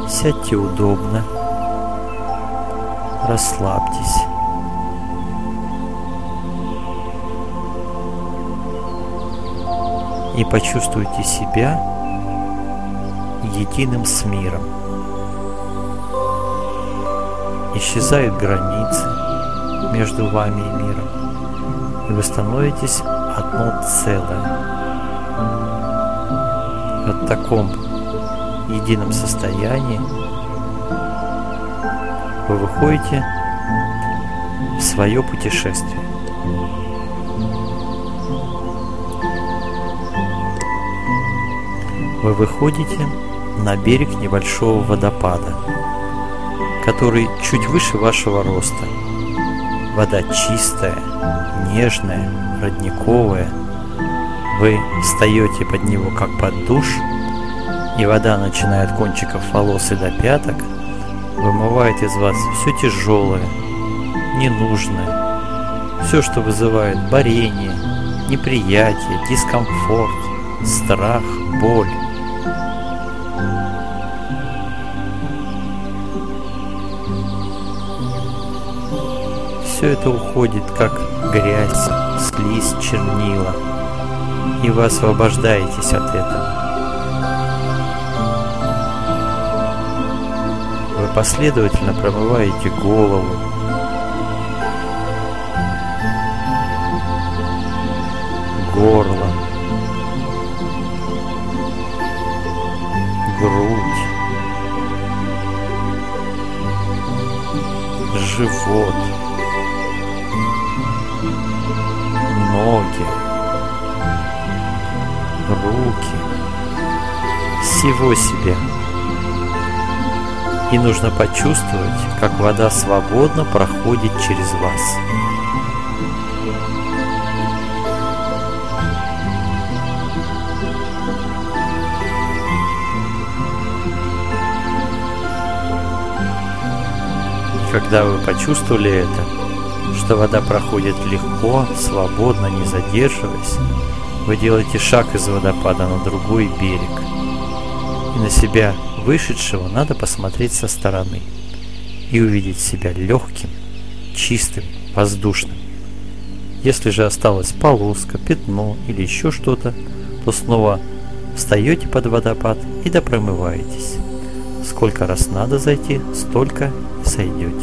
Сядьте удобно, расслабьтесь. И почувствуйте себя единым с миром. Исчезают границы между вами и миром, и вы становитесь одно целое. В таком едином состоянии вы выходите в свое путешествие. Вы выходите на берег небольшого водопада, который чуть выше вашего роста. Вода чистая, нежная, родниковая. Вы встаете под него как под душ, и вода, начиная от кончиков волос и до пяток, вымывает из вас все тяжелое, ненужное, все, что вызывает борение, неприятие, дискомфорт, страх, боль. Все это уходит, как грязь, слизь, чернила, и вы освобождаетесь от этого. Вы последовательно промываете голову, горло, грудь, живот, ноги, руки, всего себя. И нужно почувствовать, как вода свободно проходит через вас. И когда вы почувствовали это, что вода проходит легко, свободно, не задерживаясь, вы делаете шаг из водопада на другой берег. И на себя вышедшего надо посмотреть со стороны и увидеть себя легким, чистым, воздушным. Если же осталась полоска, пятно или еще что-то, то снова встаете под водопад и допромываетесь. Сколько раз надо зайти, столько и сойдете.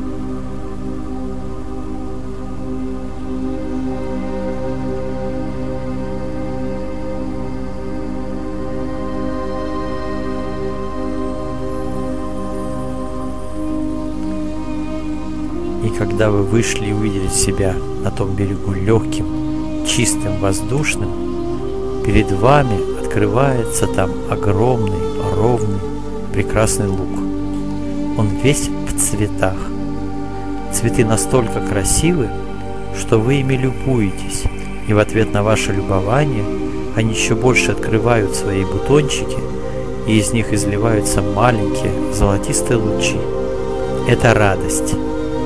И когда вы вышли и увидели себя на том берегу легким, чистым, воздушным, перед вами открывается там огромный, ровный, прекрасный луг. Он весь в цветах. Цветы настолько красивы, что вы ими любуетесь, и в ответ на ваше любование они еще больше открывают свои бутончики, и из них изливаются маленькие золотистые лучи. Это радость.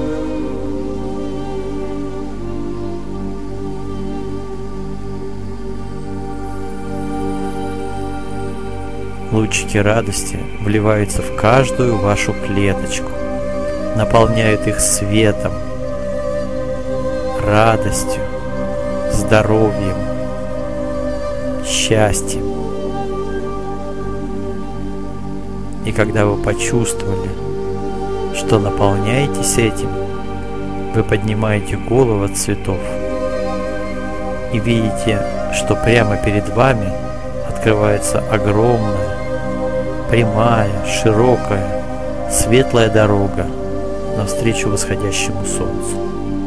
Лучики радости вливаются в каждую вашу клеточку, наполняют их светом, радостью, здоровьем, счастьем. И когда вы почувствовали, что наполняетесь этим, вы поднимаете голову от цветов и видите, что прямо перед вами открывается огромная, прямая, широкая, светлая дорога навстречу восходящему солнцу.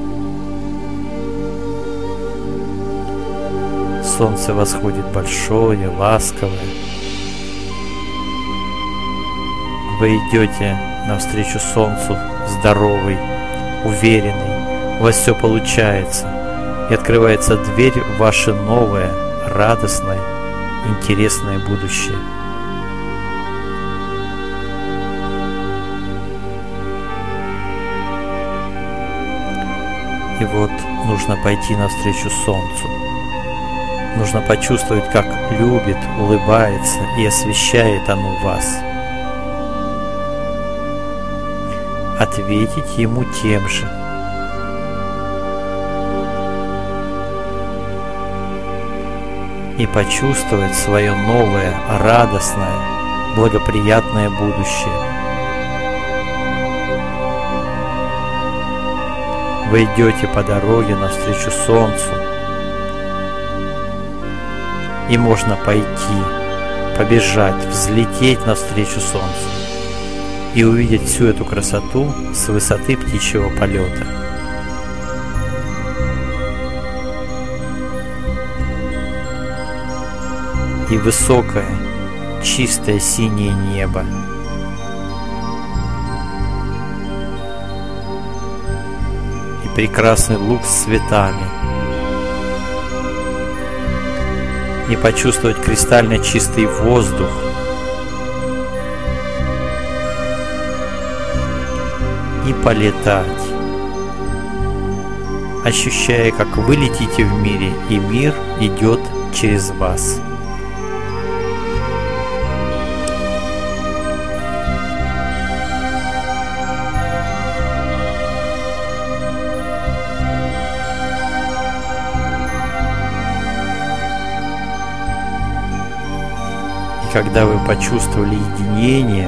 Солнце восходит большое, ласковое. Вы идете навстречу солнцу здоровый, уверенный, у вас все получается, и открывается дверь в ваше новое, радостное, интересное будущее. И вот нужно пойти навстречу солнцу. Нужно почувствовать, как любит, улыбается и освещает оно вас. ответить ему тем же. И почувствовать свое новое, радостное, благоприятное будущее. Вы идете по дороге навстречу солнцу, и можно пойти, побежать, взлететь навстречу солнцу и увидеть всю эту красоту с высоты птичьего полета. И высокое, чистое синее небо. И прекрасный луг с цветами. И почувствовать кристально чистый воздух. И полетать, ощущая, как вы летите в мире, и мир идет через вас. И когда вы почувствовали единение,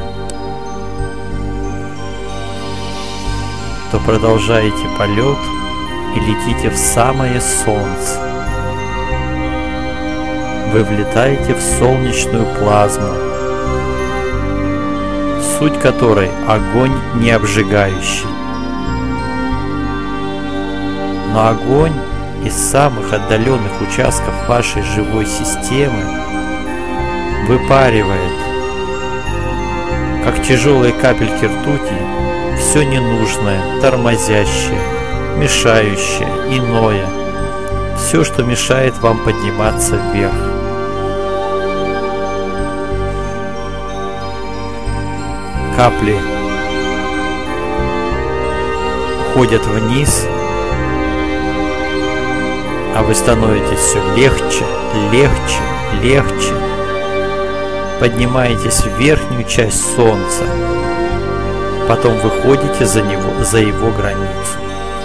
то продолжаете полет и летите в самое солнце. Вы влетаете в солнечную плазму, суть которой огонь не обжигающий. Но огонь из самых отдаленных участков вашей живой системы выпаривает, как тяжелые капельки ртути, все ненужное, тормозящее, мешающее, иное, все, что мешает вам подниматься вверх. Капли уходят вниз, а вы становитесь все легче, легче, легче, поднимаетесь в верхнюю часть солнца, потом выходите за его границу.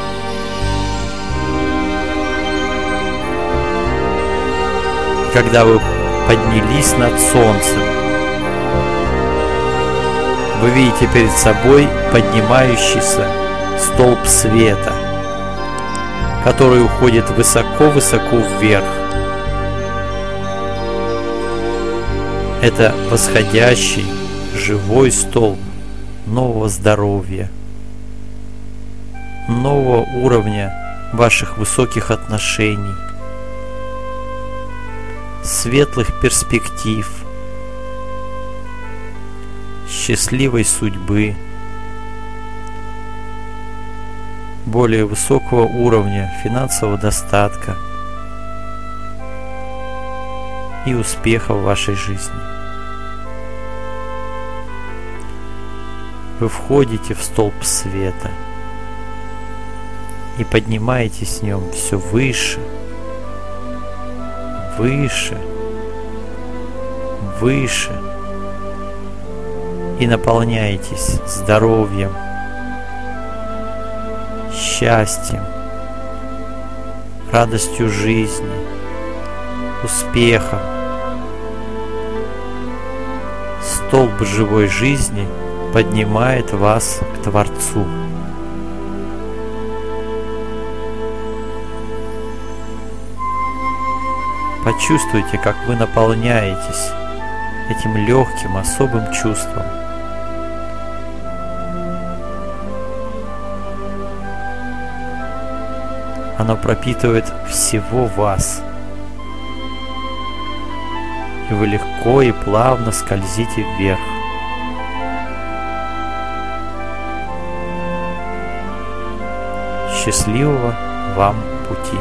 Когда вы поднялись над солнцем, вы видите перед собой поднимающийся столб света, который уходит высоко-высоко вверх. Это восходящий, живой столб нового здоровья, нового уровня ваших высоких отношений, светлых перспектив, счастливой судьбы, более высокого уровня финансового достатка и успеха в вашей жизни. Вы входите в столб света и поднимаетесь в нем все выше, выше, выше, и наполняетесь здоровьем, счастьем, радостью жизни, успехом. Столб живой жизни поднимает вас к Творцу. Почувствуйте, как вы наполняетесь этим легким, особым чувством. Оно пропитывает всего вас. И вы легко и плавно скользите вверх. Счастливого вам пути!